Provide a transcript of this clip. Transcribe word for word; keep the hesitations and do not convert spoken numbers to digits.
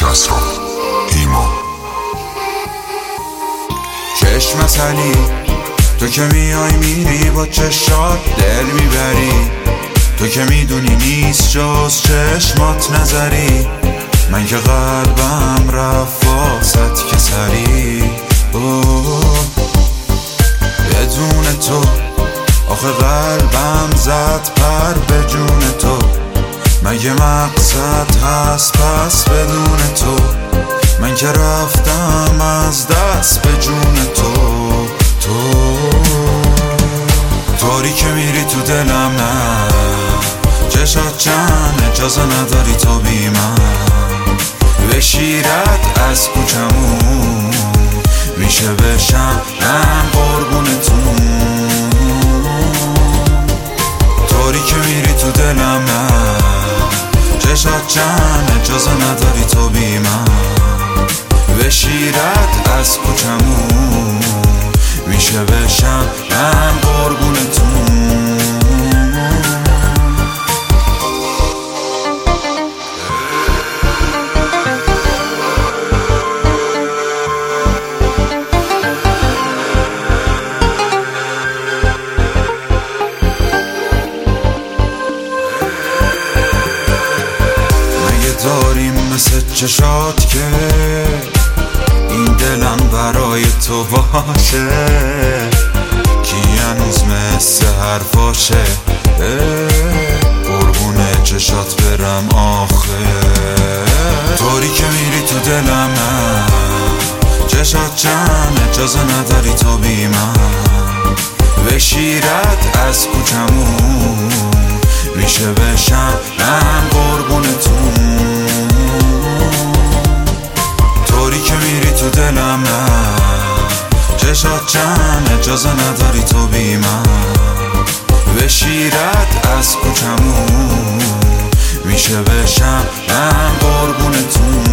کسرا ایمان چشمت علی تو که میای میری با چشات دل میبری، تو که میدونی نیست جز چشمات نظری. من که قلبم رفت واسط که سری بدون تو، آخه قلبم زد پر به جون تو. مگه مقصد هست پس بدون تو؟ من که رفتم از دست به جون تو. تو طوری که میری تو دلم نه، چشات جمع اجازه نداری تو بی من. به شیرت از کوچمون میشه بشم من قربونتون. طوری که میری تو دلم نه، چشات جمع اجازه نداری تو بی من. به شیرت از کوچمون میشه بشم من قربونتون. داریم مثل چشات که این دلم برای تو باشه، کی هنوز مثل حرفاشه قربون چشات برم آخه. طوری که میری تو دلم نه، چشات جمع اجازه نداری تو بی من. به شیرت از کوچمون میشه بشم من قربونتون. طوری که میری تو دلم نه، چشات جمع اجازه نداری تو بی من. به شیرت از کوچمون میشه بشم من قربونتون.